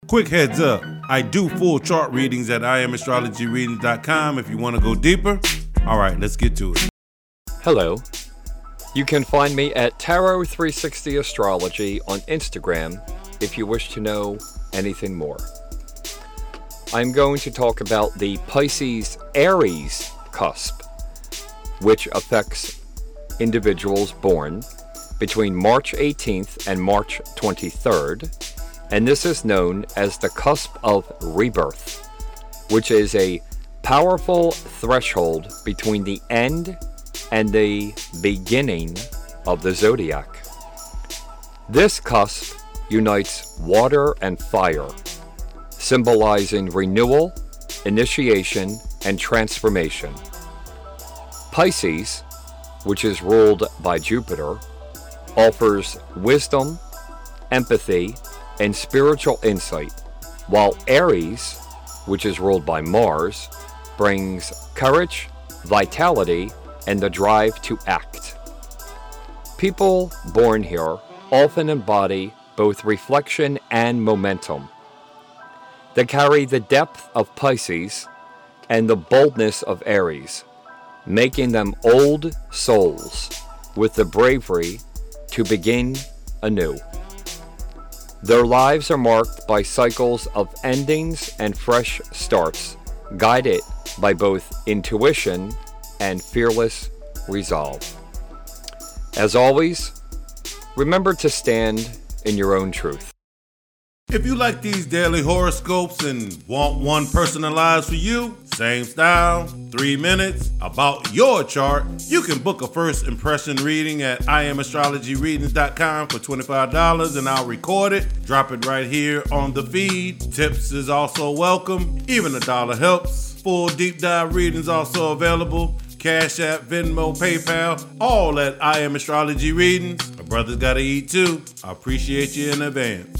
Quick heads up, I do full chart readings at IamAstrologyReadings.com if you want to go deeper. All right, let's get to it. Hello. You can find me at Tarot360 Astrology on Instagram if you wish to know anything more. I'm going to talk about the Pisces-Aries cusp, which affects individuals born between March 18th and March 23rd, and this is known as the cusp of rebirth, which is a powerful threshold between the end and the beginning of the zodiac. This cusp unites water and fire, symbolizing renewal, initiation, and transformation. Pisces, which is ruled by Jupiter, offers wisdom, empathy, and spiritual insight, while Aries, which is ruled by Mars, brings courage, vitality, and the drive to act. People born here often embody both reflection and momentum. They carry the depth of Pisces and the boldness of Aries, making them old souls with the bravery to begin anew. Their lives are marked by cycles of endings and fresh starts, guided by both intuition and fearless resolve. As always, remember to stand in your own truth. If you like these daily horoscopes and want one personalized for you, same style, 3 minutes, about your chart, you can book a first impression reading at IamAstrologyReadings.com for $25 and I'll record it, drop it right here on the feed. Tips is also welcome, even $1 helps. Full deep dive readings also available. Cash App, Venmo, PayPal, all at I Am Astrology Readings. My brother's gotta eat too. I appreciate you in advance.